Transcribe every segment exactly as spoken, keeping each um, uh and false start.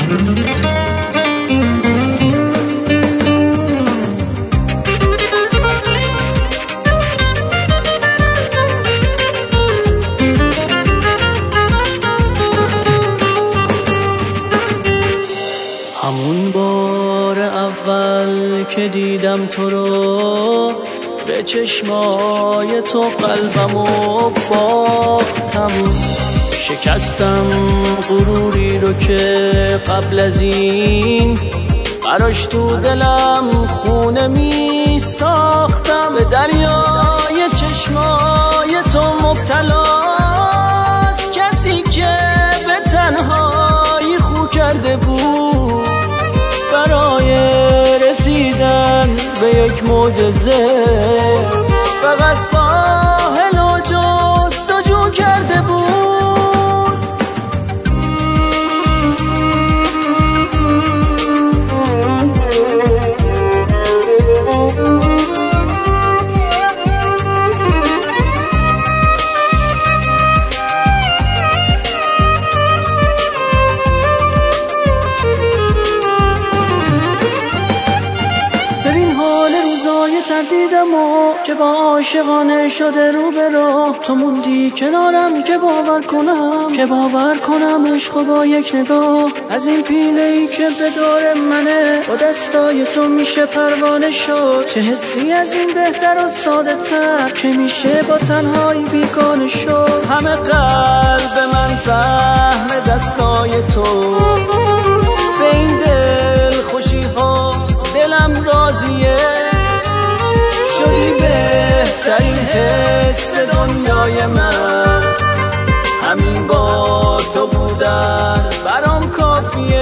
همون بار اول که دیدم تو رو، به چشمای تو قلبمو باختم. شکستم غروری رو که قبل از این براش تو دلم خونه می ساختم. به دریای چشمای تو مبتلاست کسی که به تنهایی خو کرده بود برای رسیدن به یک معجزه. فقط ساحل و جستجو کرده بود. تردیدم و که با عاشقانه شده رو به رو، تو موندی کنارم که باور کنم که باور کنم عشق با یک نگاه. از این پیله‌ای که به دور منه با دستای تو میشه پروانه شد. چه حسی از این بهتر و ساده تر که میشه با تنهایی بیگانه شد. همه قلب من سهم دستای تو، به این دل خوشی ها دلم راضیه. شدی بهترین حس دنیای من، همین با تو بودن برام کافیه.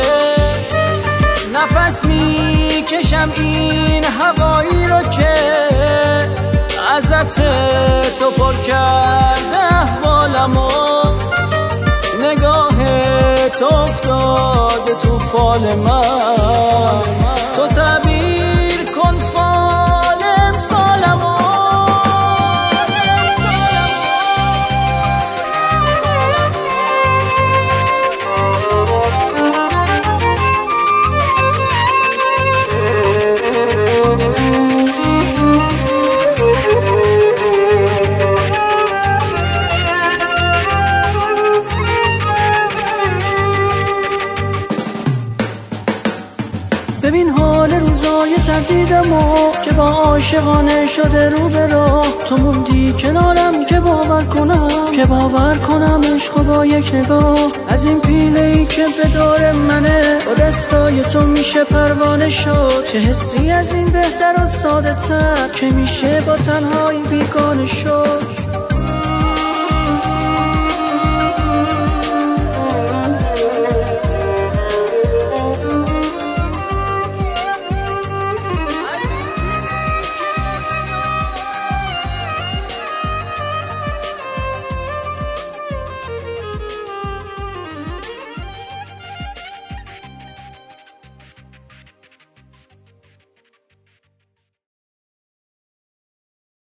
نفس میکشم این هوایی رو که ازت تو پر کرده احوالمو. نگاه تو افتاده تو فال من، تو تعبیر کن فال امسالمو. ببین حال روزای تردیدم و که با عاشقانه شده رو به رو، تو موندی کنارم که باور کنم که باور کنم عشق با یک نگاه. از این پیله‌ای که به دور منه با دستای تو میشه پروانه شد. چه حسی از این بهتر و ساده تر که میشه با تنهایی بیگانه شد.